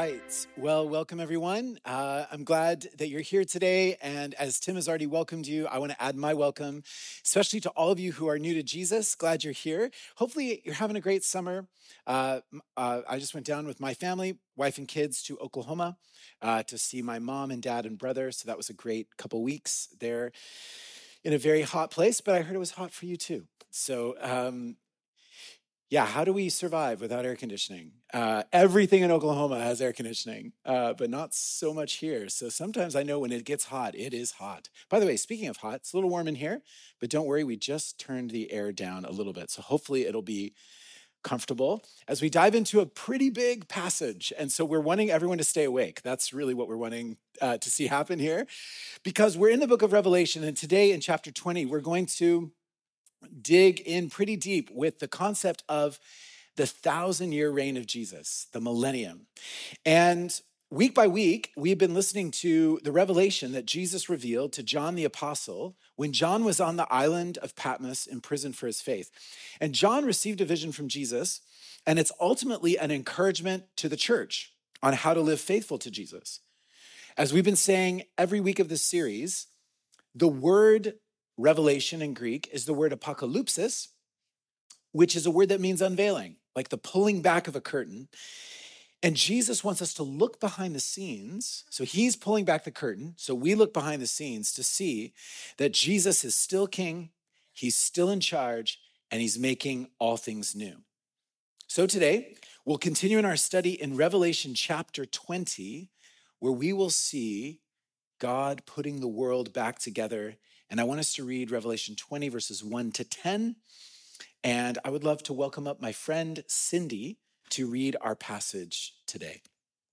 right. Well, welcome everyone. I'm glad that you're here today. And as Tim has already welcomed you, I want to add my welcome, especially to all of you who are new to Jesus. Glad you're here. Hopefully you're having a great summer. I just went down with my family, wife and kids, to Oklahoma to see my mom and dad and brother. So that was a great couple weeks there in a very hot place, but I heard it was hot for you too. So, yeah, how do we survive without air conditioning? Everything in Oklahoma has air conditioning, but not so much here. So sometimes I know when it gets hot, it is hot. By the way, speaking of hot, it's a little warm in here, but don't worry, we just turned the air down a little bit. So hopefully it'll be comfortable as we dive into a pretty big passage. And so we're wanting everyone to stay awake. That's really what we're wanting to see happen here, because we're in the book of Revelation. And today in chapter 20, we're going to dig in pretty deep with the concept of the 1,000-year reign of Jesus, the millennium. And week by week, we've been listening to the revelation that Jesus revealed to John the Apostle when John was on the island of Patmos in prison for his faith. And John received a vision from Jesus, and it's ultimately an encouragement to the church on how to live faithful to Jesus. As we've been saying every week of this series, the word revelation in Greek is the word apocalypsis, which is a word that means unveiling, like the pulling back of a curtain. And Jesus wants us to look behind the scenes. So he's pulling back the curtain. So we look behind the scenes to see that Jesus is still king, he's still in charge, and he's making all things new. So today, we'll continue in our study in Revelation chapter 20, where we will see God putting the world back together. And I want us to read Revelation 20, verses 1 to 10. And I would love to welcome up my friend Cindy to read our passage today.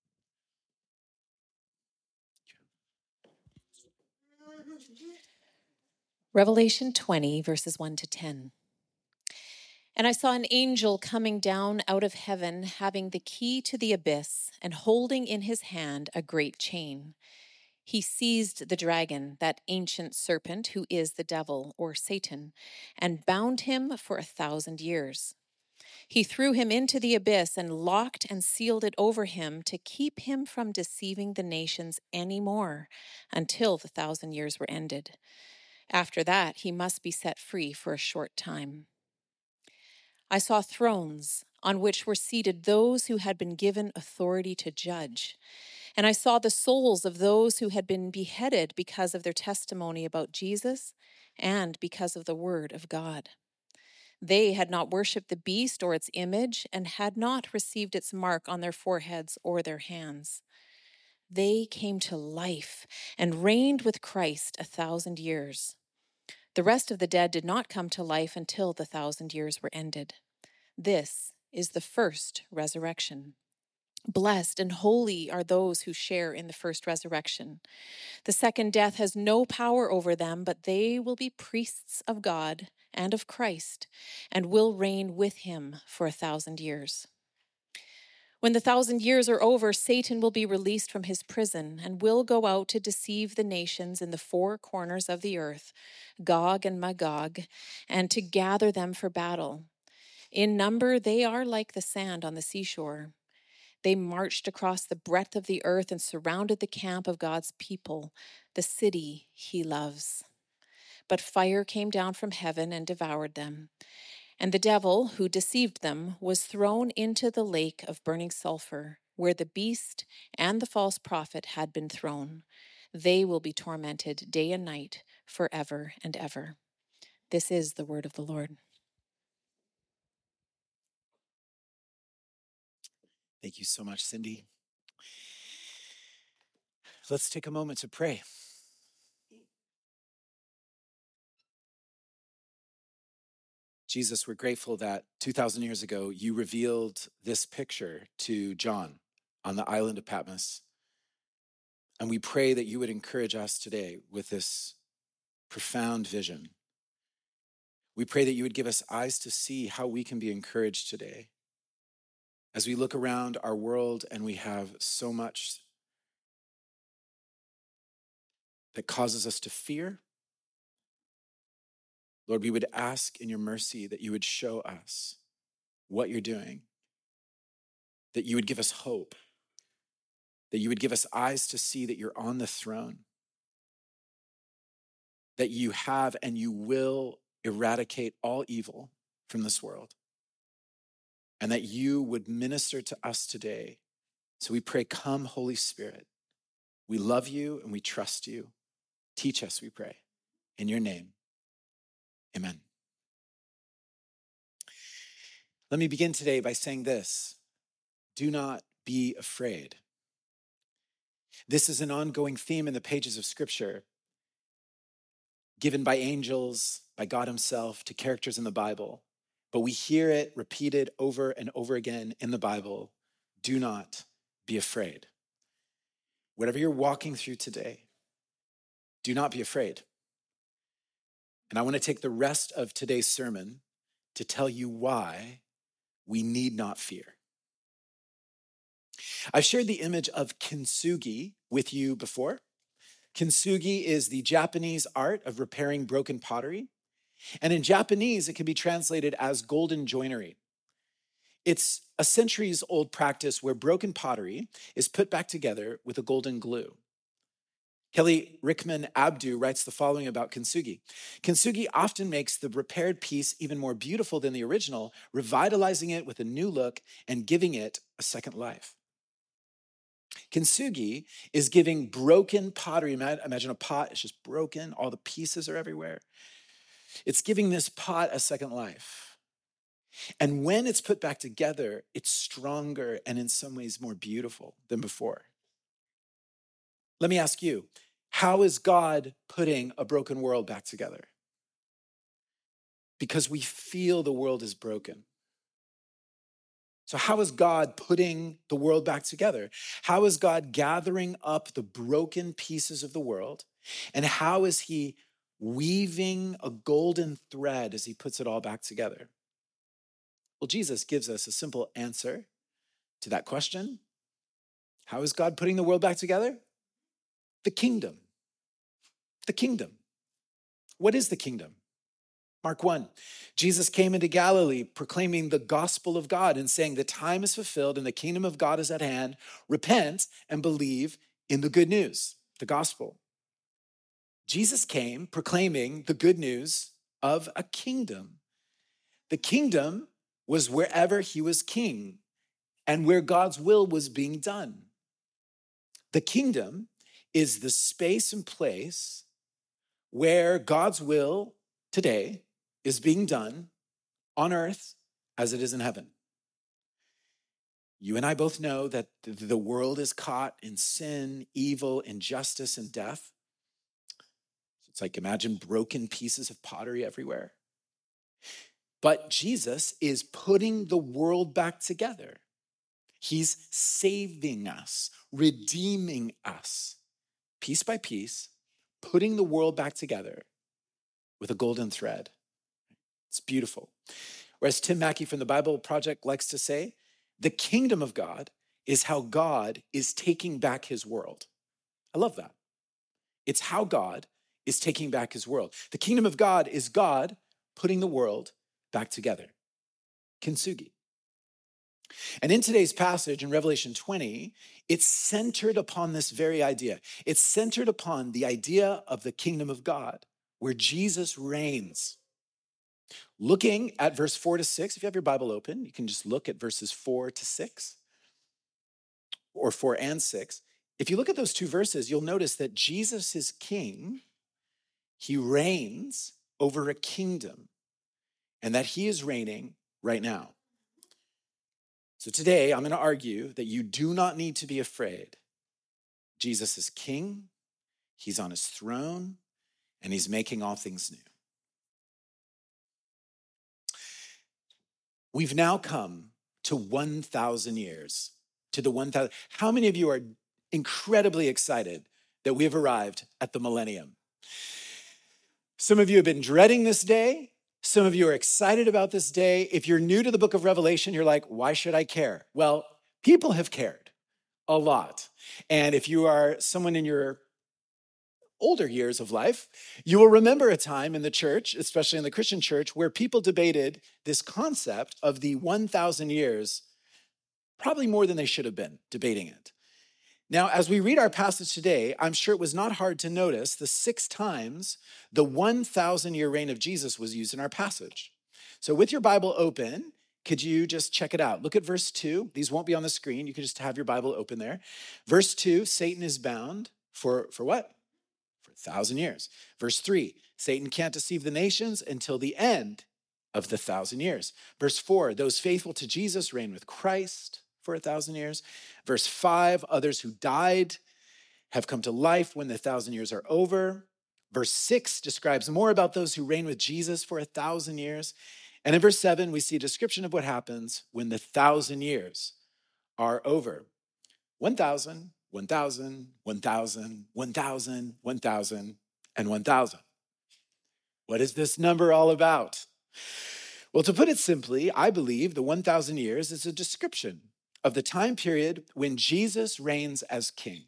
Revelation 20, verses 1 to 10. And I saw an angel coming down out of heaven, having the key to the abyss, and holding in his hand a great chain. He seized the dragon, that ancient serpent who is the devil, or Satan, and bound him for 1,000 years. He threw him into the abyss and locked and sealed it over him to keep him from deceiving the nations any more until the 1,000 years were ended. After that, he must be set free for a short time. I saw thrones on which were seated those who had been given authority to judge. And I saw the souls of those who had been beheaded because of their testimony about Jesus and because of the word of God. They had not worshipped the beast or its image and had not received its mark on their foreheads or their hands. They came to life and reigned with Christ 1,000 years. The rest of the dead did not come to life until the 1,000 years were ended. This is the first resurrection. Blessed and holy are those who share in the first resurrection. The second death has no power over them, but they will be priests of God and of Christ, and will reign with him for 1,000 years. When the 1,000 years are over, Satan will be released from his prison and will go out to deceive the nations in the four corners of the earth, Gog and Magog, and to gather them for battle. In number, they are like the sand on the seashore. They marched across the breadth of the earth and surrounded the camp of God's people, the city he loves. But fire came down from heaven and devoured them. And the devil, who deceived them, was thrown into the lake of burning sulfur, where the beast and the false prophet had been thrown. They will be tormented day and night forever and ever. This is the word of the Lord. Thank you so much, Cindy. Let's take a moment to pray. Jesus, we're grateful that 2,000 years ago, you revealed this picture to John on the island of Patmos. And we pray that you would encourage us today with this profound vision. We pray that you would give us eyes to see how we can be encouraged today. As we look around our world and we have so much that causes us to fear, Lord, we would ask in your mercy that you would show us what you're doing, that you would give us hope, that you would give us eyes to see that you're on the throne, that you have and you will eradicate all evil from this world, and that you would minister to us today. So we pray, come, Holy Spirit. We love you and we trust you. Teach us, we pray. In your name, amen. Let me begin today by saying this: do not be afraid. This is an ongoing theme in the pages of Scripture, given by angels, by God himself, to characters in the Bible. But we hear it repeated over and over again in the Bible. Do not be afraid. Whatever you're walking through today, do not be afraid. And I want to take the rest of today's sermon to tell you why we need not fear. I've shared the image of kintsugi with you before. Kintsugi is the Japanese art of repairing broken pottery. And in Japanese, it can be translated as golden joinery. It's a centuries-old practice where broken pottery is put back together with a golden glue. Kelly Rickman Abdu writes the following about kintsugi. Kintsugi often makes the repaired piece even more beautiful than the original, revitalizing it with a new look and giving it a second life. Kintsugi is giving broken pottery. Imagine a pot, it's just broken, all the pieces are everywhere. It's giving this pot a second life. And when it's put back together, it's stronger and in some ways more beautiful than before. Let me ask you, how is God putting a broken world back together? Because we feel the world is broken. So how is God putting the world back together? How is God gathering up the broken pieces of the world? And how is he weaving a golden thread as he puts it all back together? Well, Jesus gives us a simple answer to that question. How is God putting the world back together? The kingdom. The kingdom. What is the kingdom? Mark 1, Jesus came into Galilee proclaiming the gospel of God and saying the time is fulfilled and the kingdom of God is at hand. Repent and believe in the good news, the gospel. Jesus came proclaiming the good news of a kingdom. The kingdom was wherever he was king and where God's will was being done. The kingdom is the space and place where God's will today is being done on earth as it is in heaven. You and I both know that the world is caught in sin, evil, injustice, and death. It's like, imagine broken pieces of pottery everywhere. But Jesus is putting the world back together. He's saving us, redeeming us, piece by piece, putting the world back together with a golden thread. It's beautiful. Or as Tim Mackey from the Bible Project likes to say, the kingdom of God is how God is taking back his world. I love that. It's how God is taking back his world. The kingdom of God is God putting the world back together. Kintsugi. And in today's passage in Revelation 20, it's centered upon this very idea. It's centered upon the idea of the kingdom of God, where Jesus reigns. Looking at verse 4-6, if you have your Bible open, you can just look at verses 4-6, or 4 and 6. If you look at those two verses, you'll notice that Jesus is king. He reigns over a kingdom, and that he is reigning right now. So today, I'm going to argue that you do not need to be afraid. Jesus is king, he's on his throne, and he's making all things new. We've now come to 1,000 years, to the 1,000. How many of you are incredibly excited that we have arrived at the millennium? Some of you have been dreading this day. Some of you are excited about this day. If you're new to the book of Revelation, you're like, why should I care? Well, people have cared a lot. And if you are someone in your older years of life, you will remember a time in the church, especially in the Christian church, where people debated this concept of the 1,000 years, probably more than they should have been debating it. Now, as we read our passage today, I'm sure it was not hard to notice the 6 times the 1,000-year reign of Jesus was used in our passage. So with your Bible open, could you just check it out? Look at verse 2. These won't be on the screen. You can just have your Bible open there. Verse 2, Satan is bound for what? For 1,000 years. Verse 3, Satan can't deceive the nations until the end of the 1,000 years. Verse 4, those faithful to Jesus reign with Christ for 1,000 years. Verse 5, others who died have come to life when the 1,000 years are over. Verse 6 describes more about those who reign with Jesus for 1,000 years. And in verse 7, we see a description of what happens when the 1,000 years are over. 1,000, 1,000, 1,000, 1,000, 1,000, and 1,000. What is this number all about? Well, to put it simply, I believe the 1,000 years is a description of the time period when Jesus reigns as king.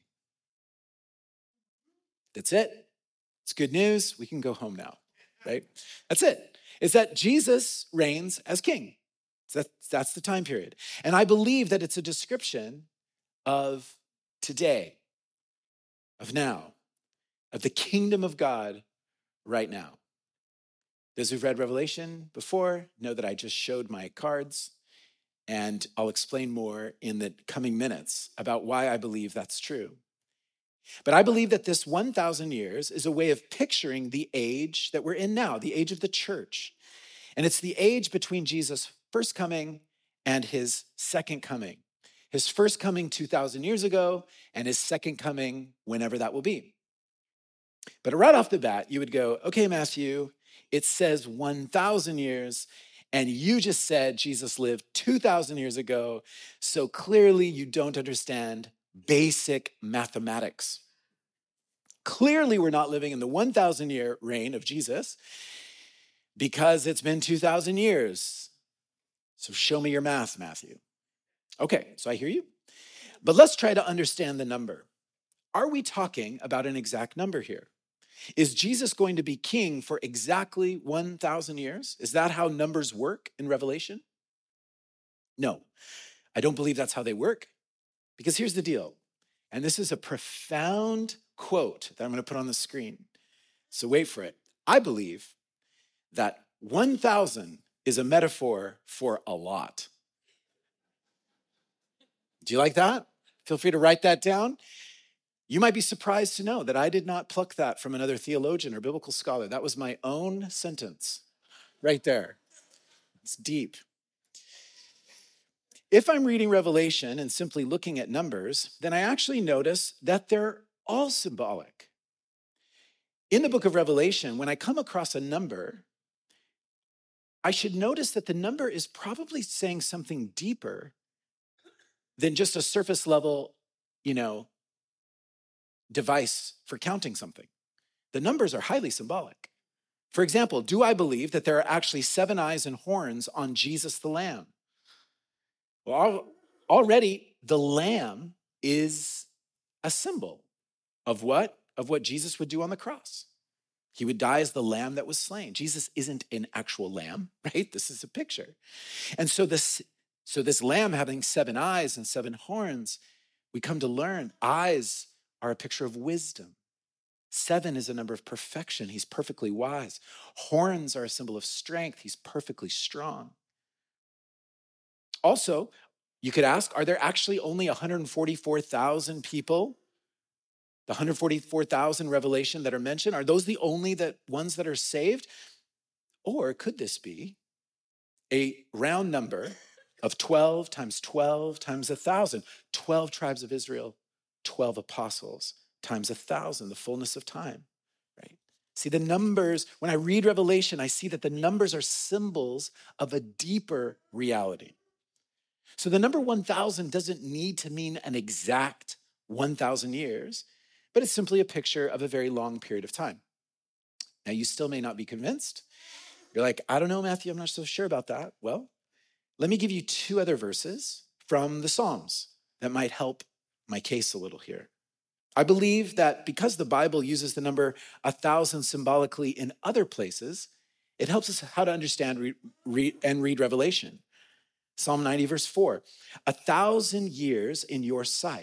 That's it. It's good news. We can go home now, right? That's it. It's that Jesus reigns as king. That's the time period. And I believe that it's a description of today, of now, of the kingdom of God right now. Those who've read Revelation before know that I just showed my cards, and I'll explain more in the coming minutes about why I believe that's true. But I believe that this 1,000 years is a way of picturing the age that we're in now, the age of the church. And it's the age between Jesus' first coming and his second coming. His first coming 2,000 years ago and his second coming whenever that will be. But right off the bat, you would go, okay, Matthew, it says 1,000 years, and you just said Jesus lived 2,000 years ago, so clearly you don't understand basic mathematics. Clearly, we're not living in the 1,000-year reign of Jesus because it's been 2,000 years. So show me your math, Matthew. Okay, so I hear you. But let's try to understand the number. Are we talking about an exact number here? Is Jesus going to be king for exactly 1,000 years? Is that how numbers work in Revelation? No, I don't believe that's how they work. Because here's the deal, and this is a profound quote that I'm going to put on the screen. So wait for it. I believe that 1,000 is a metaphor for a lot. Do you like that? Feel free to write that down. You might be surprised to know that I did not pluck that from another theologian or biblical scholar. That was my own sentence right there. It's deep. If I'm reading Revelation and simply looking at numbers, then I actually notice that they're all symbolic. In the book of Revelation, when I come across a number, I should notice that the number is probably saying something deeper than just a surface level, device for counting something. The numbers are highly symbolic. For example, do I believe that there are actually 7 eyes and horns on Jesus the Lamb? Well, already the lamb is a symbol of what? Of what Jesus would do on the cross. He would die as the lamb that was slain. Jesus isn't an actual lamb, right? This is a picture. And so this lamb having 7 eyes and 7 horns, we come to learn eyes are a picture of wisdom. 7 is a number of perfection. He's perfectly wise. Horns are a symbol of strength. He's perfectly strong. Also, you could ask, are there actually only 144,000 people? The 144,000 Revelation that are mentioned, are those the only ones that are saved? Or could this be a round number of 12 times 12 times 1,000? 12 tribes of Israel, 12 apostles times 1,000, the fullness of time, right? See, the numbers, when I read Revelation, I see that the numbers are symbols of a deeper reality. So the number 1,000 doesn't need to mean an exact 1,000 years, but it's simply a picture of a very long period of time. Now, you still may not be convinced. You're like, I don't know, Matthew, I'm not so sure about that. Well, let me give you 2 other verses from the Psalms that might help my case a little here. I believe that because the Bible uses the number 1,000 symbolically in other places, it helps us how to understand and read Revelation. Psalm 90, verse 4, 1,000 years in your sight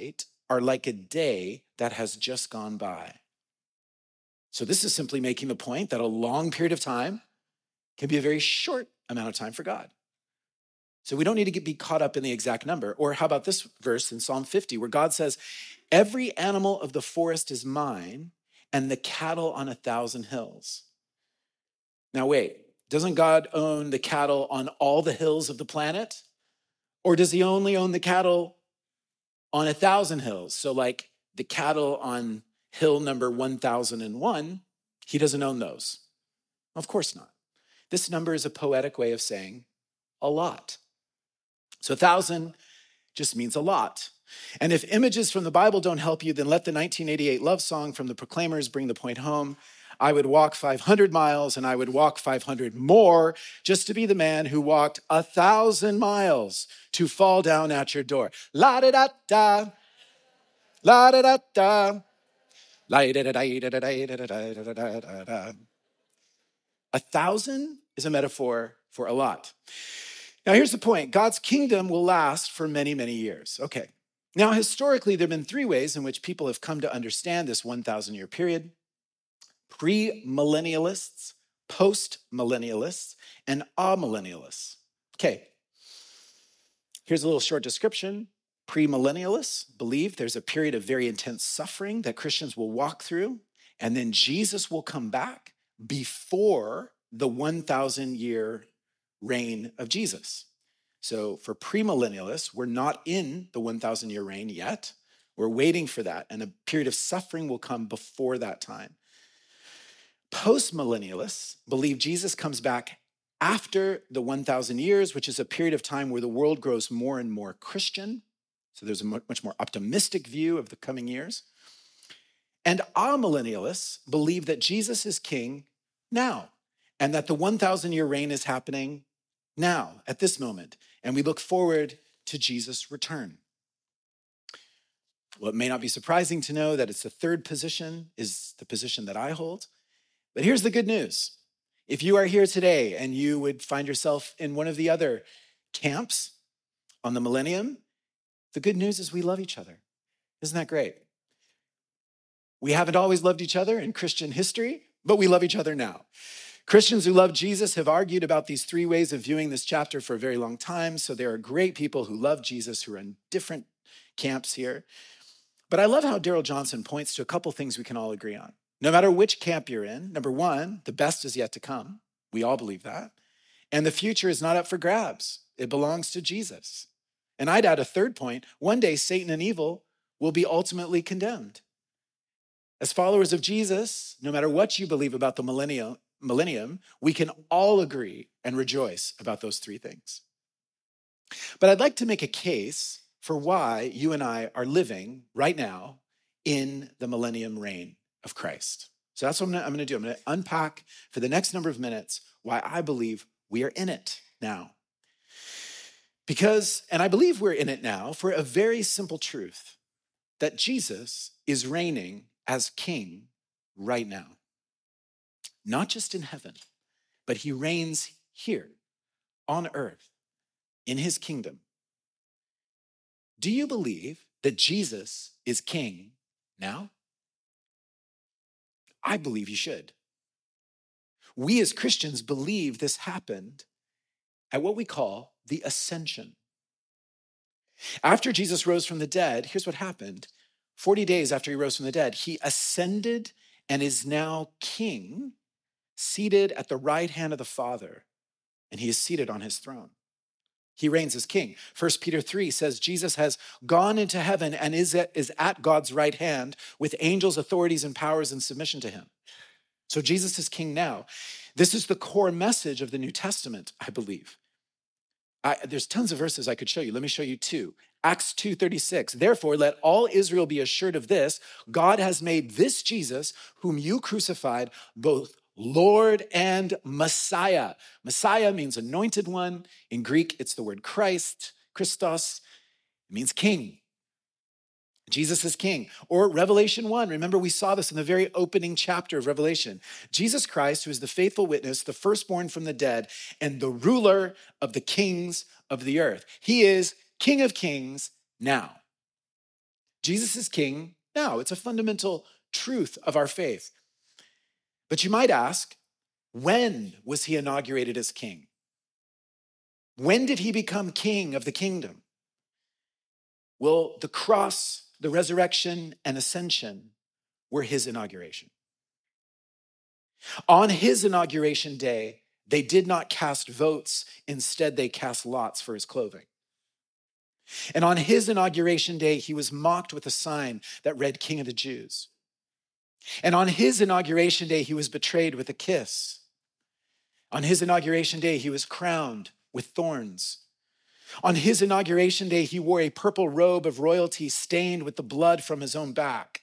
are like a day that has just gone by. So this is simply making the point that a long period of time can be a very short amount of time for God. So we don't need to be caught up in the exact number. Or how about this verse in Psalm 50, where God says, every animal of the forest is mine, and the cattle on 1,000 hills. Now wait, doesn't God own the cattle on all the hills of the planet? Or does he only own the cattle on 1,000 hills? So like the cattle on hill number 1001, he doesn't own those. Of course not. This number is a poetic way of saying a lot. So 1,000 just means a lot. And if images from the Bible don't help you, then let the 1988 love song from the Proclaimers bring the point home. I would walk 500 miles and I would walk 500 more just to be the man who walked 1,000 miles to fall down at your door. La-da-da-da, la-da-da-da, la-da-da-da-da-da-da-da-da-da-da. 1,000 is a metaphor for a lot. Now, here's the point. God's kingdom will last for many, many years. Okay. Now, historically, there have been three ways in which people have come to understand this 1,000-year period: pre-millennialists, post-millennialists, and amillennialists. Okay. Here's a little short description. Pre-millennialists believe there's a period of very intense suffering that Christians will walk through, and then Jesus will come back before the 1,000-year reign of Jesus. So for premillennialists, we're not in the 1,000-year reign yet. We're waiting for that, and a period of suffering will come before that time. Postmillennialists believe Jesus comes back after the 1,000 years, which is a period of time where the world grows more and more Christian. So there's a much more optimistic view of the coming years. And amillennialists believe that Jesus is king now, and that the 1,000-year reign is happening now, at this moment, and we look forward to Jesus' return. Well, it may not be surprising to know that it's the third position is the position that I hold, but here's the good news. If you are here today and you would find yourself in one of the other camps on the millennium, the good news is we love each other. Isn't that great? We haven't always loved each other in Christian history, but we love each other now. Christians who love Jesus have argued about these three ways of viewing this chapter for a very long time. So there are great people who love Jesus who are in different camps here. But I love how Darrell Johnson points to a couple things we can all agree on. No matter which camp you're in, number one, the best is yet to come. We all believe that. And the future is not up for grabs. It belongs to Jesus. And I'd add a third point. One day, Satan and evil will be ultimately condemned. As followers of Jesus, no matter what you believe about the millennium, we can all agree and rejoice about those three things. But I'd like to make a case for why you and I are living right now in the millennium reign of Christ. So that's what I'm going to do. I'm going to unpack for the next number of minutes why I believe we are in it now. And I believe we're in it now for a very simple truth, that Jesus is reigning as king right now. Not just in heaven, but he reigns here on earth in his kingdom. Do you believe that Jesus is king now? I believe you should. We as Christians believe this happened at what we call the ascension. After Jesus rose from the dead, here's what happened. 40 days after he rose from the dead, he ascended and is now king, seated at the right hand of the Father, and he is seated on his throne. He reigns as king. 1 Peter 3 says Jesus has gone into heaven and is at God's right hand with angels, authorities, and powers in submission to him. So Jesus is king now. This is the core message of the New Testament, I believe. There's tons of verses I could show you. Let me show you two. Acts 2:36. Therefore, let all Israel be assured of this: God has made this Jesus, whom you crucified, both Lord and Messiah. Messiah means anointed one. In Greek, it's the word Christ, Christos. It means king. Jesus is king. Or Revelation 1. Remember, we saw this in the very opening chapter of Revelation. Jesus Christ, who is the faithful witness, the firstborn from the dead, and the ruler of the kings of the earth. He is King of kings now. Jesus is king now. It's a fundamental truth of our faith. But you might ask, when was he inaugurated as king? When did he become king of the kingdom? Well, the cross, the resurrection, and ascension were his inauguration. On his inauguration day, they did not cast votes. Instead, they cast lots for his clothing. And on his inauguration day, he was mocked with a sign that read, King of the Jews. And on his inauguration day, he was betrayed with a kiss. On his inauguration day, he was crowned with thorns. On his inauguration day, he wore a purple robe of royalty stained with the blood from his own back.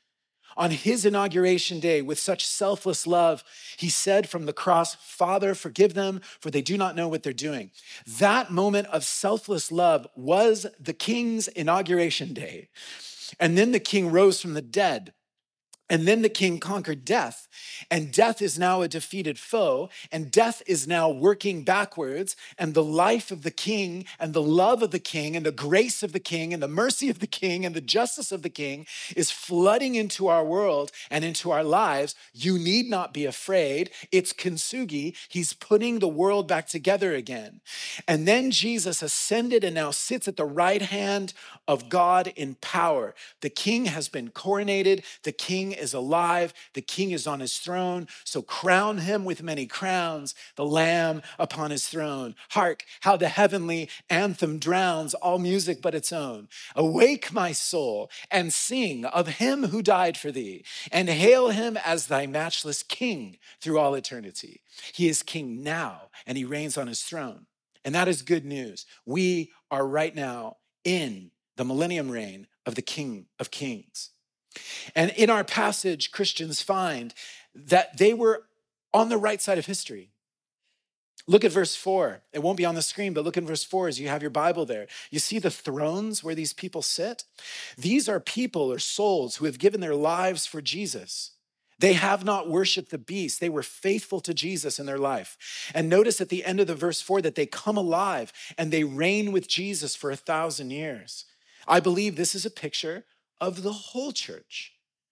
On his inauguration day, with such selfless love, he said from the cross, Father, forgive them, for they do not know what they're doing. That moment of selfless love was the king's inauguration day. And then the king rose from the dead. And then the king conquered death, and death is now a defeated foe, and death is now working backwards, and the life of the king, and the love of the king, and the grace of the king, and the mercy of the king, and the justice of the king is flooding into our world and into our lives. You need not be afraid. It's kintsugi. He's putting the world back together again. And then Jesus ascended and now sits at the right hand of God in power. The king has been coronated. The king is alive. The king is on his throne. So crown him with many crowns, the Lamb upon his throne. Hark, how the heavenly anthem drowns all music but its own. Awake, my soul, and sing of him who died for thee, and hail him as thy matchless king through all eternity. He is king now, and he reigns on his throne. And that is good news. We are right now in the millennium reign of the King of Kings. And in our passage, Christians find that they were on the right side of history. Look at verse 4. It won't be on the screen, but look at verse 4 as you have your Bible there. You see the thrones where these people sit? These are people or souls who have given their lives for Jesus. They have not worshiped the beast. They were faithful to Jesus in their life. And notice at the end of the verse 4 that they come alive and they reign with Jesus for 1,000 years. I believe this is a picture of the whole church,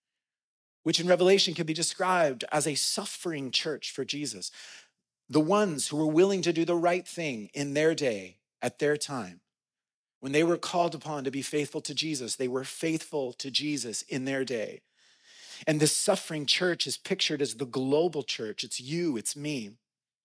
which in Revelation can be described as a suffering church for Jesus. The ones who were willing to do the right thing in their day, at their time. When they were called upon to be faithful to Jesus, they were faithful to Jesus in their day. And this suffering church is pictured as the global church. It's you, it's me.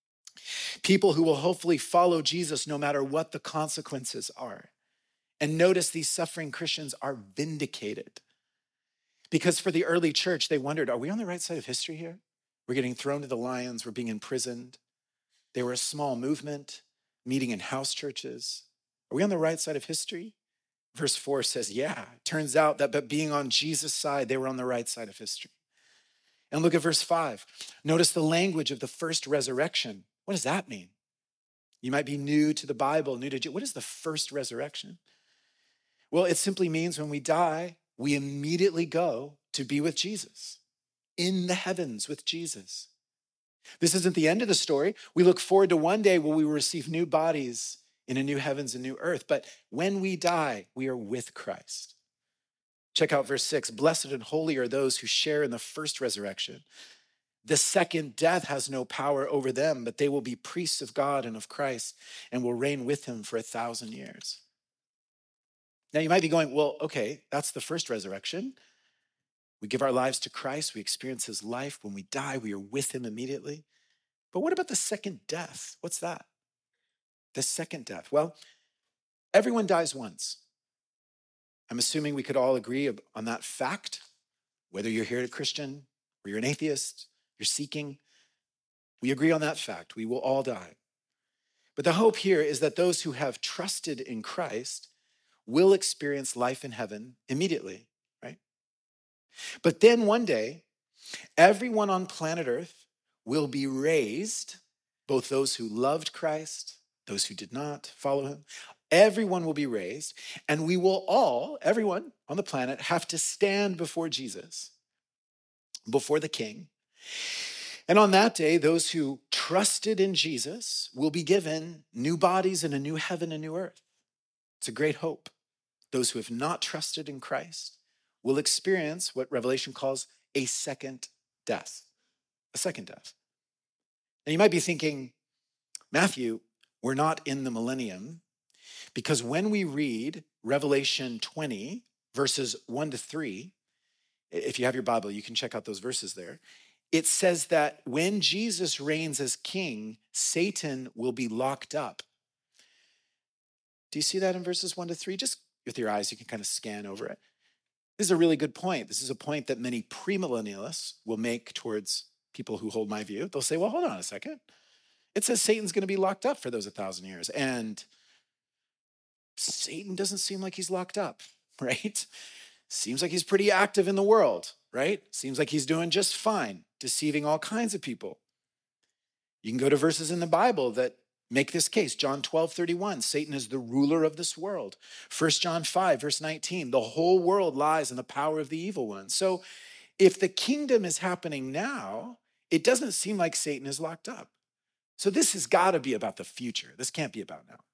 People who will hopefully follow Jesus no matter what the consequences are. And notice these suffering Christians are vindicated. Because for the early church, they wondered, are we on the right side of history here? We're getting thrown to the lions, we're being imprisoned. They were a small movement, meeting in house churches. Are we on the right side of history? Verse 4 says, yeah, it turns out that by being on Jesus' side, they were on the right side of history. And look at verse 5. Notice the language of the first resurrection. What does that mean? You might be new to the Bible, new to what is the first resurrection? Well, it simply means when we die, we immediately go to be with Jesus, in the heavens with Jesus. This isn't the end of the story. We look forward to one day when we will receive new bodies in a new heavens and new earth. But when we die, we are with Christ. Check out verse 6. Blessed and holy are those who share in the first resurrection. The second death has no power over them, but they will be priests of God and of Christ and will reign with him for 1,000 years. Now you might be going, well, okay, that's the first resurrection. We give our lives to Christ. We experience his life. When we die, we are with him immediately. But what about the second death? What's that? The second death. Well, everyone dies once. I'm assuming we could all agree on that fact, whether you're here a Christian or you're an atheist, you're seeking. We agree on that fact. We will all die. But the hope here is that those who have trusted in Christ will experience life in heaven immediately, right? But then one day, everyone on planet Earth will be raised, both those who loved Christ, those who did not follow him. Everyone will be raised, and we will all, everyone on the planet, have to stand before Jesus, before the King. And on that day, those who trusted in Jesus will be given new bodies and a new heaven and new earth. It's a great hope. Those who have not trusted in Christ will experience what Revelation calls a second death. A second death. Now you might be thinking, Matthew, we're not in the millennium, because when we read Revelation 20, verses 1 to 3, if you have your Bible, you can check out those verses there. It says that when Jesus reigns as king, Satan will be locked up. Do you see that in verses 1 to 3? Just with your eyes, you can kind of scan over it. This is a really good point. This is a point that many premillennialists will make towards people who hold my view. They'll say, well, hold on a second. It says Satan's going to be locked up for those 1,000 years. And Satan doesn't seem like he's locked up, right? Seems like he's pretty active in the world, right? Seems like he's doing just fine, deceiving all kinds of people. You can go to verses in the Bible that make this case. John 12:31, Satan is the ruler of this world. 1 John 5, verse 19, the whole world lies in the power of the evil one. So if the kingdom is happening now, it doesn't seem like Satan is locked up. So this has got to be about the future. This can't be about now.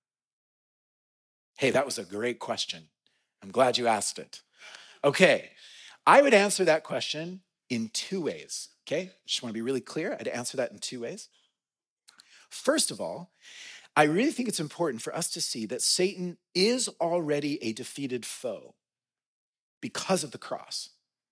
Hey, that was a great question. I'm glad you asked it. Okay, I would answer that question in two ways, okay? Just want to be really clear. I'd answer that in two ways. First of all, I really think it's important for us to see that Satan is already a defeated foe because of the cross.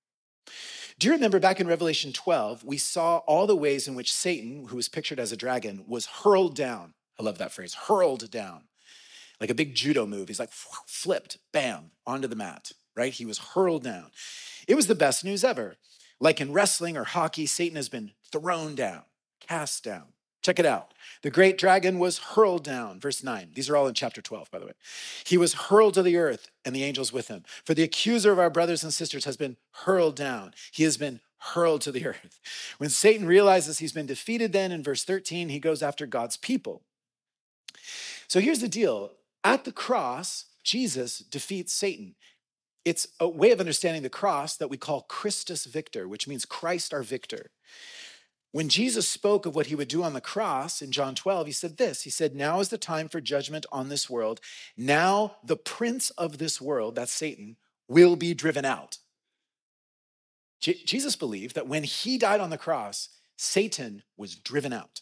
Do you remember back in Revelation 12, we saw all the ways in which Satan, who was pictured as a dragon, was hurled down. I love that phrase, hurled down. Like a big judo move. He's like flipped, bam, onto the mat, right? He was hurled down. It was the best news ever. Like in wrestling or hockey, Satan has been thrown down, cast down. Check it out. The great dragon was hurled down, verse 9. These are all in chapter 12, by the way. He was hurled to the earth and the angels with him. For the accuser of our brothers and sisters has been hurled down. He has been hurled to the earth. When Satan realizes he's been defeated, then in verse 13, he goes after God's people. So here's the deal. At the cross, Jesus defeats Satan. It's a way of understanding the cross that we call Christus Victor, which means Christ our victor. When Jesus spoke of what he would do on the cross in John 12, he said this. He said, now is the time for judgment on this world. Now the prince of this world, that's Satan, will be driven out. Jesus believed that when he died on the cross, Satan was driven out.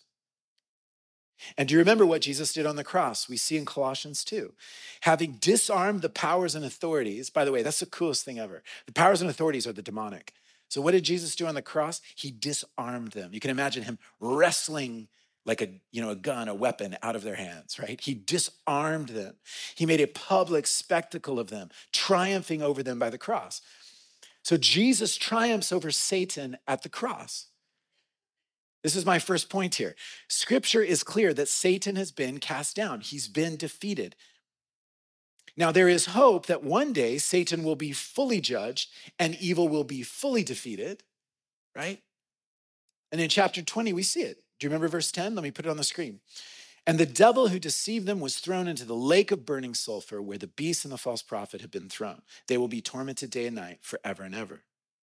And do you remember what Jesus did on the cross? We see in Colossians 2. Having disarmed the powers and authorities, by the way, that's the coolest thing ever. The powers and authorities are the demonic. So what did Jesus do on the cross? He disarmed them. You can imagine him wrestling like a gun, a weapon out of their hands, right? He disarmed them. He made a public spectacle of them, triumphing over them by the cross. So Jesus triumphs over Satan at the cross. This is my first point here. Scripture is clear that Satan has been cast down. He's been defeated. Now, there is hope that one day Satan will be fully judged and evil will be fully defeated, right? And in chapter 20, we see it. Do you remember verse 10? Let me put it on the screen. And the devil who deceived them was thrown into the lake of burning sulfur where the beast and the false prophet have been thrown. They will be tormented day and night forever and ever.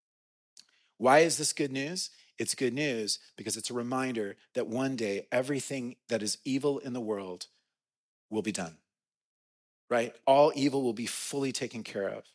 Why is this good news? It's good news because it's a reminder that one day everything that is evil in the world will be done. Right? All evil will be fully taken care of.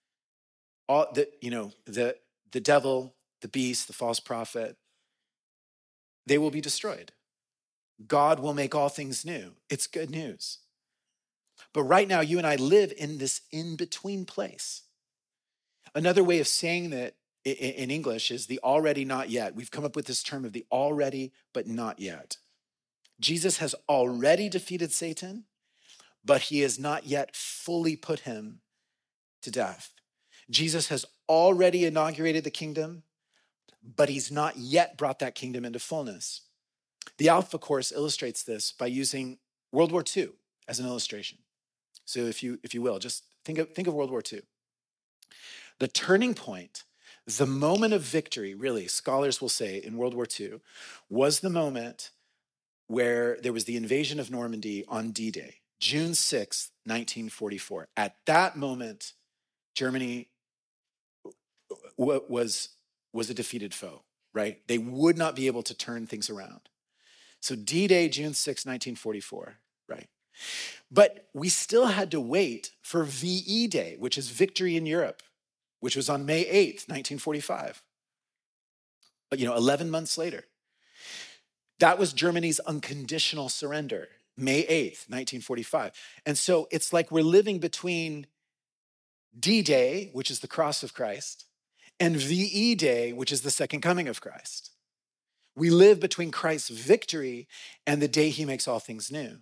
The devil, the beast, the false prophet, they will be destroyed. God will make all things new. It's good news. But right now, you and I live in this in-between place. Another way of saying that in English is the already not yet. We've come up with this term of the already but not yet. Jesus has already defeated Satan, but he has not yet fully put him to death. Jesus has already inaugurated the kingdom, but he's not yet brought that kingdom into fullness. The Alpha Course illustrates this by using World War II as an illustration. So if you will, just think of World War II. The turning point, the moment of victory, really, scholars will say in World War II, was the moment where there was the invasion of Normandy on D-Day. June 6th, 1944. At that moment, Germany was a defeated foe, right? They would not be able to turn things around. So D-Day, June 6th, 1944, right? But we still had to wait for VE Day, which is Victory in Europe, which was on May 8th, 1945. 11 months later. That was Germany's unconditional surrender, May 8th, 1945. And so it's like we're living between D-Day, which is the cross of Christ, and VE Day, which is the second coming of Christ. We live between Christ's victory and the day he makes all things new.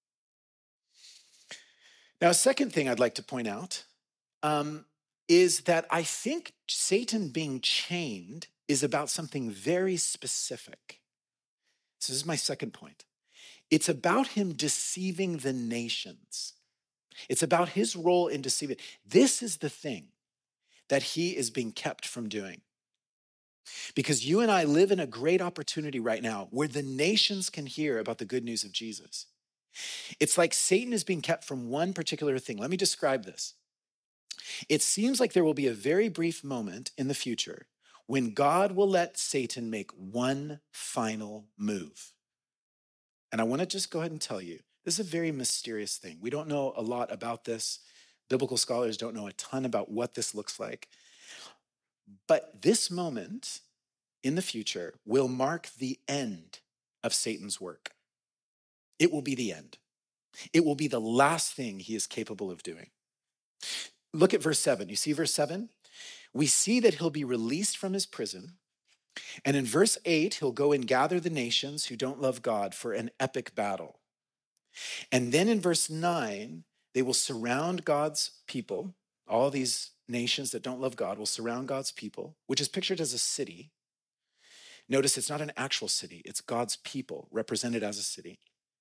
Now, a second thing I'd like to point out is that I think Satan being chained is about something very specific. So this is my second point. It's about him deceiving the nations. It's about his role in deceiving. This is the thing that he is being kept from doing. Because you and I live in a great opportunity right now where the nations can hear about the good news of Jesus. It's like Satan is being kept from one particular thing. Let me describe this. It seems like there will be a very brief moment in the future when God will let Satan make one final move. And I want to just go ahead and tell you, this is a very mysterious thing. We don't know a lot about this. Biblical scholars don't know a ton about what this looks like. But this moment in the future will mark the end of Satan's work. It will be the end. It will be the last thing he is capable of doing. Look at verse 7. You see verse 7? We see that he'll be released from his prison. And in verse 8, he'll go and gather the nations who don't love God for an epic battle. And then in verse 9, they will surround God's people. All these nations that don't love God will surround God's people, which is pictured as a city. Notice it's not an actual city. It's God's people represented as a city.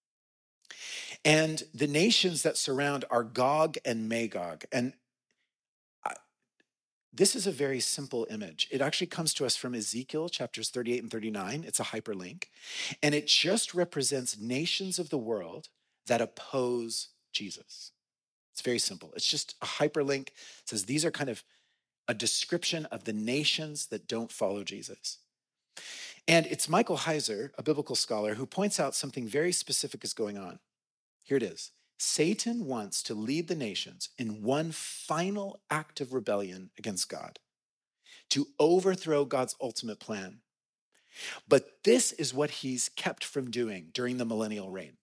And the nations that surround are Gog and Magog. And this is a very simple image. It actually comes to us from Ezekiel chapters 38 and 39. It's a hyperlink. And it just represents nations of the world that oppose Jesus. It's very simple. It's just a hyperlink. It says these are kind of a description of the nations that don't follow Jesus. And it's Michael Heiser, a biblical scholar, who points out something very specific is going on. Here it is. Satan wants to lead the nations in one final act of rebellion against God, to overthrow God's ultimate plan. But this is what he's kept from doing during the millennial reign.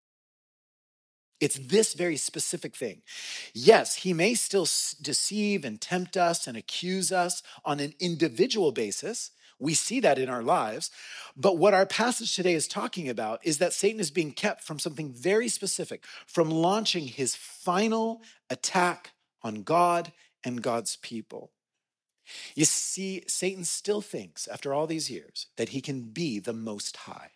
It's this very specific thing. Yes, he may still deceive and tempt us and accuse us on an individual basis. We see that in our lives. But what our passage today is talking about is that Satan is being kept from something very specific, from launching his final attack on God and God's people. You see, Satan still thinks, after all these years, that he can be the Most High.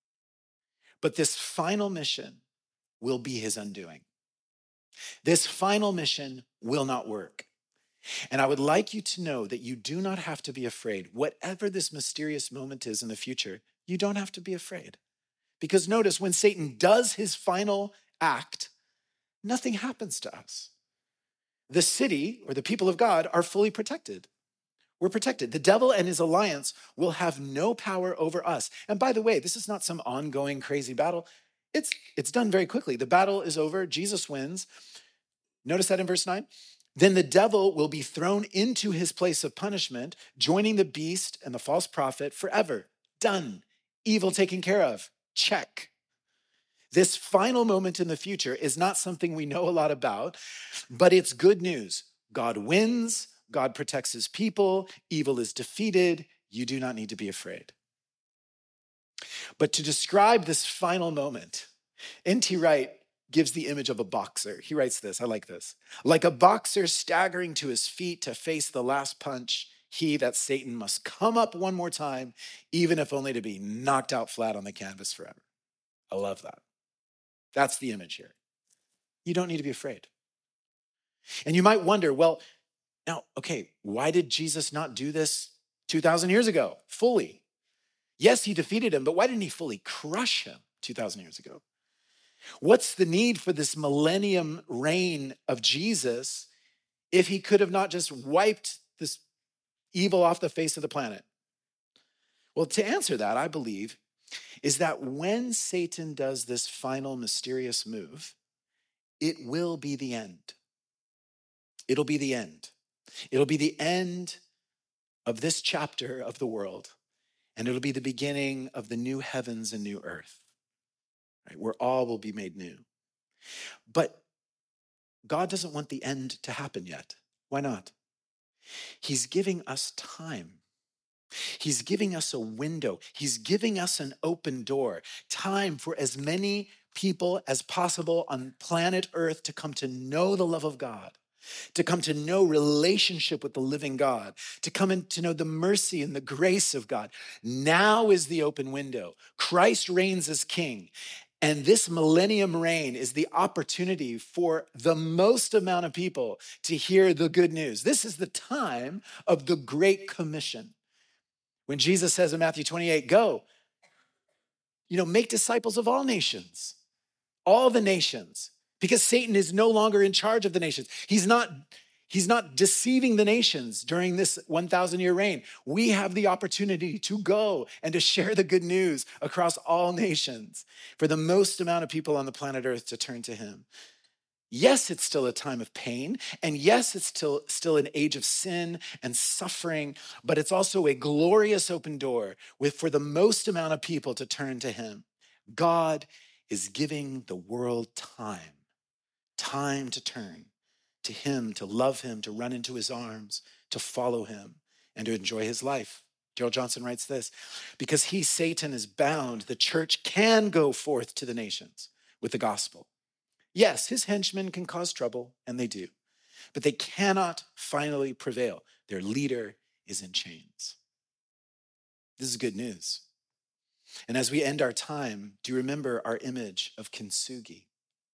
But this final mission will be his undoing. This final mission will not work. And I would like you to know that you do not have to be afraid. Whatever this mysterious moment is in the future, you don't have to be afraid. Because notice, when Satan does his final act, nothing happens to us. The city, or the people of God, are fully protected. We're protected. The devil and his alliance will have no power over us. And by the way, this is not some ongoing crazy battle. It's done very quickly. The battle is over. Jesus wins. Notice that in verse 9. Then the devil will be thrown into his place of punishment, joining the beast and the false prophet forever. Done. Evil taken care of. Check. This final moment in the future is not something we know a lot about, but it's good news. God wins. God protects his people. Evil is defeated. You do not need to be afraid. But to describe this final moment, N.T. Wright gives the image of a boxer. He writes this, I like this. Like a boxer staggering to his feet to face the last punch, he, that Satan, must come up one more time, even if only to be knocked out flat on the canvas forever. I love that. That's the image here. You don't need to be afraid. And you might wonder, well, now, okay, why did Jesus not do this 2,000 years ago fully? Yes, he defeated him, but why didn't he fully crush him 2,000 years ago? What's the need for this millennium reign of Jesus if he could have not just wiped this evil off the face of the planet? Well, to answer that, I believe, is that when Satan does this final mysterious move, it will be the end. It'll be the end. It'll be the end of this chapter of the world, and it'll be the beginning of the new heavens and new earth, right, where all will be made new. But God doesn't want the end to happen yet. Why not? He's giving us time. He's giving us a window. He's giving us an open door, time for as many people as possible on planet Earth to come to know the love of God, to come to know relationship with the living God, to come in to know the mercy and the grace of God. Now is the open window. Christ reigns as king. And this millennium reign is the opportunity for the most amount of people to hear the good news. This is the time of the Great Commission. When Jesus says in Matthew 28, go, make disciples of all nations, all the nations, because Satan is no longer in charge of the nations. He's not deceiving the nations during this 1,000-year reign. We have the opportunity to go and to share the good news across all nations for the most amount of people on the planet Earth to turn to him. Yes, it's still a time of pain, and yes, it's still an age of sin and suffering, but it's also a glorious open door for the most amount of people to turn to him. God is giving the world time to turn to him, to love him, to run into his arms, to follow him, and to enjoy his life. Gerald Johnson writes this, because Satan, is bound, the church can go forth to the nations with the gospel. Yes, his henchmen can cause trouble, and they do, but they cannot finally prevail. Their leader is in chains. This is good news. And as we end our time, do you remember our image of kintsugi?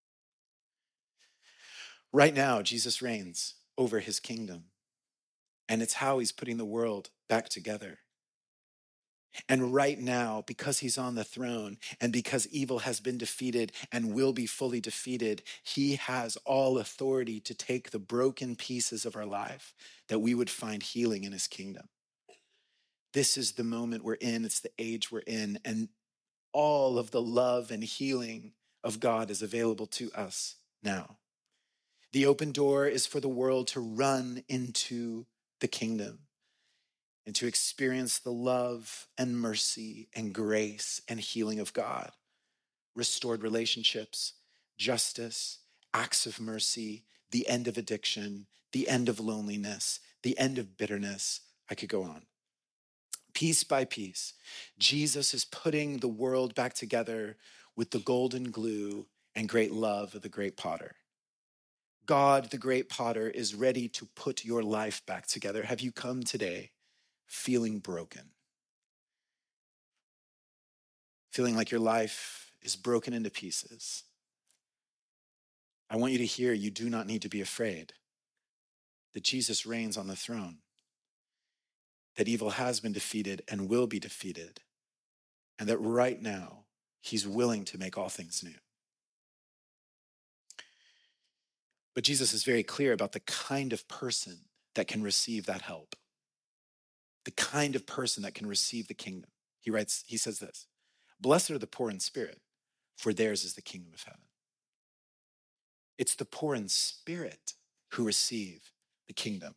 Right now, Jesus reigns over his kingdom, and it's how he's putting the world back together. And right now, because he's on the throne and because evil has been defeated and will be fully defeated, he has all authority to take the broken pieces of our life that we would find healing in his kingdom. This is the moment we're in. It's the age we're in. And all of the love and healing of God is available to us now. The open door is for the world to run into the kingdom and to experience the love and mercy and grace and healing of God. Restored relationships, justice, acts of mercy, the end of addiction, the end of loneliness, the end of bitterness. I could go on. Piece by piece, Jesus is putting the world back together with the golden glue and great love of the great potter. God, the great potter, is ready to put your life back together. Have you come today feeling broken? Feeling like your life is broken into pieces? I want you to hear you do not need to be afraid that Jesus reigns on the throne, that evil has been defeated and will be defeated, and that right now he's willing to make all things new. But Jesus is very clear about the kind of person that can receive that help, the kind of person that can receive the kingdom. He says this, blessed are the poor in spirit, for theirs is the kingdom of heaven. It's the poor in spirit who receive the kingdom.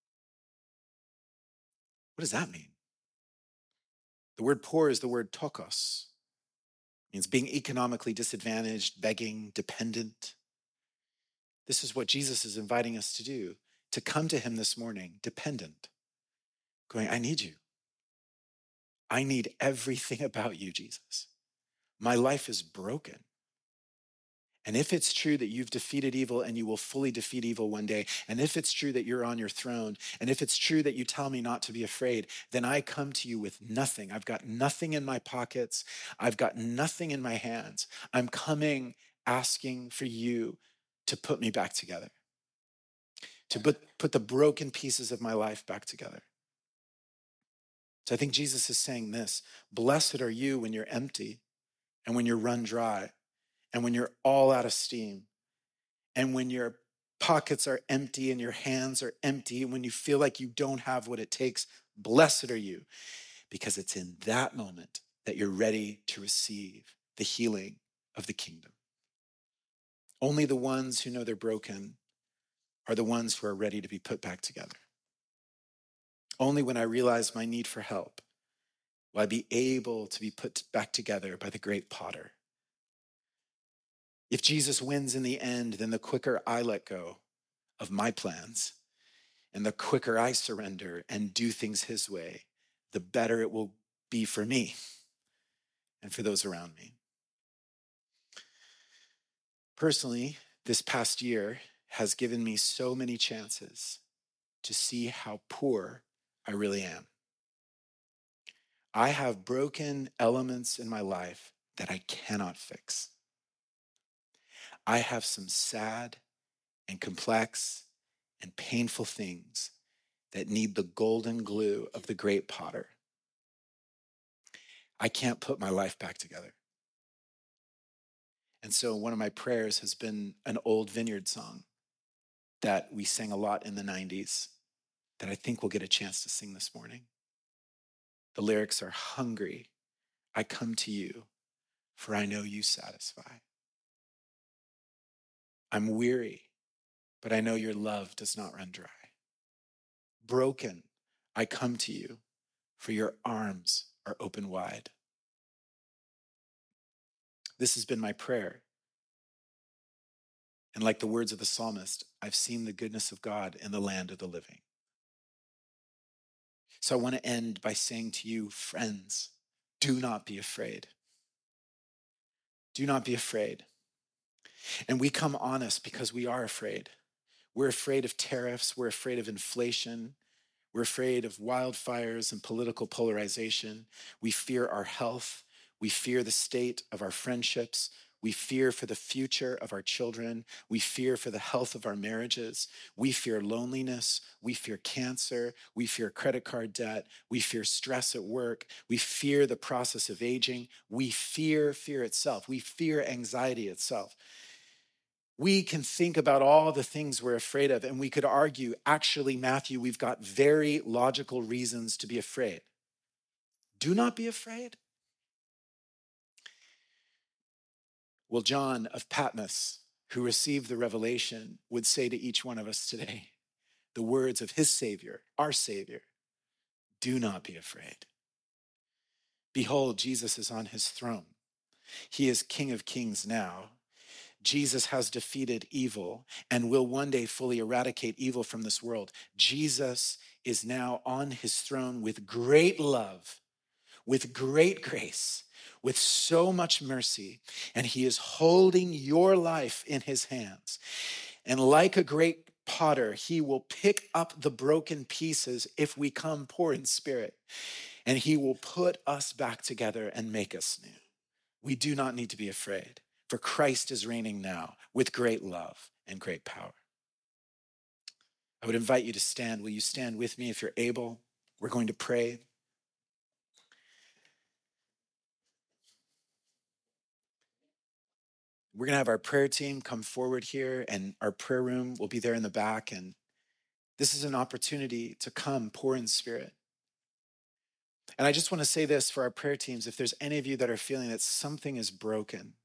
What does that mean? The word poor is the word tokos. It means being economically disadvantaged, begging, dependent. This is what Jesus is inviting us to do, to come to him this morning, dependent, going, I need you. I need everything about you, Jesus. My life is broken. And if it's true that you've defeated evil and you will fully defeat evil one day, and if it's true that you're on your throne, and if it's true that you tell me not to be afraid, then I come to you with nothing. I've got nothing in my pockets. I've got nothing in my hands. I'm coming asking for you to put me back together, to put the broken pieces of my life back together. So I think Jesus is saying this, blessed are you when you're empty and when you're run dry and when you're all out of steam and when your pockets are empty and your hands are empty and when you feel like you don't have what it takes. Blessed are you, because it's in that moment that you're ready to receive the healing of the kingdom. Only the ones who know they're broken are the ones who are ready to be put back together. Only when I realize my need for help will I be able to be put back together by the great potter. If Jesus wins in the end, then the quicker I let go of my plans and the quicker I surrender and do things his way, the better it will be for me and for those around me. Personally, this past year has given me so many chances to see how poor I really am. I have broken elements in my life that I cannot fix. I have some sad and complex and painful things that need the golden glue of the great potter. I can't put my life back together. And so one of my prayers has been an old Vineyard song that we sang a lot in the 90s that I think we'll get a chance to sing this morning. The lyrics are, hungry, I come to you, for I know you satisfy. I'm weary, but I know your love does not run dry. Broken, I come to you, for your arms are open wide. This has been my prayer. And like the words of the psalmist, I've seen the goodness of God in the land of the living. So I want to end by saying to you, friends, do not be afraid. Do not be afraid. And we come honest because we are afraid. We're afraid of tariffs. We're afraid of inflation. We're afraid of wildfires and political polarization. We fear our health. We fear the state of our friendships. We fear for the future of our children. We fear for the health of our marriages. We fear loneliness. We fear cancer. We fear credit card debt. We fear stress at work. We fear the process of aging. We fear fear itself. We fear anxiety itself. We can think about all the things we're afraid of, and we could argue, actually, Matthew, we've got very logical reasons to be afraid. Do not be afraid. Well, John of Patmos, who received the revelation, would say to each one of us today the words of his Savior, our Savior, do not be afraid. Behold, Jesus is on his throne. He is King of Kings now. Jesus has defeated evil and will one day fully eradicate evil from this world. Jesus is now on his throne with great love, with great grace, with so much mercy, and he is holding your life in his hands. And like a great potter, he will pick up the broken pieces if we come poor in spirit, and he will put us back together and make us new. We do not need to be afraid, for Christ is reigning now with great love and great power. I would invite you to stand. Will you stand with me if you're able? We're going to pray. We're going to have our prayer team come forward here, and our prayer room will be there in the back. And this is an opportunity to come poor in spirit. And I just want to say this for our prayer teams. If there's any of you that are feeling that something is broken,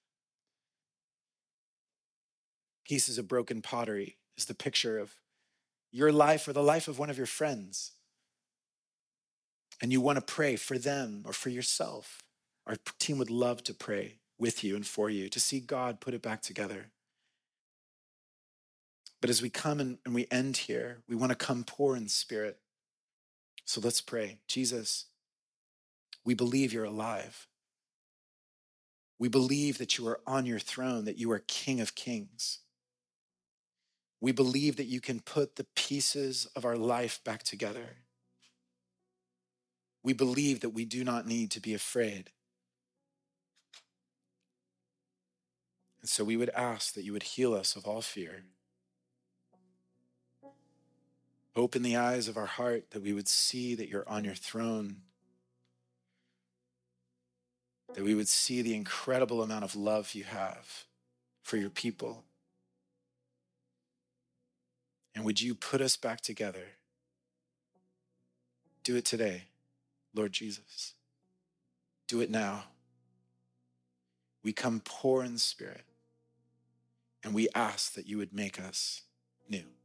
pieces of broken pottery is the picture of your life or the life of one of your friends, and you want to pray for them or for yourself, our team would love to pray with you and for you to see God put it back together. But as we come and we end here, we want to come poor in spirit. So let's pray. Jesus, we believe you're alive. We believe that you are on your throne, that you are King of Kings. We believe that you can put the pieces of our life back together. We believe that we do not need to be afraid. And so we would ask that you would heal us of all fear. Open the eyes of our heart that we would see that you're on your throne, that we would see the incredible amount of love you have for your people. And would you put us back together? Do it today, Lord Jesus. Do it now. We come poor in spirit, and we ask that you would make us new.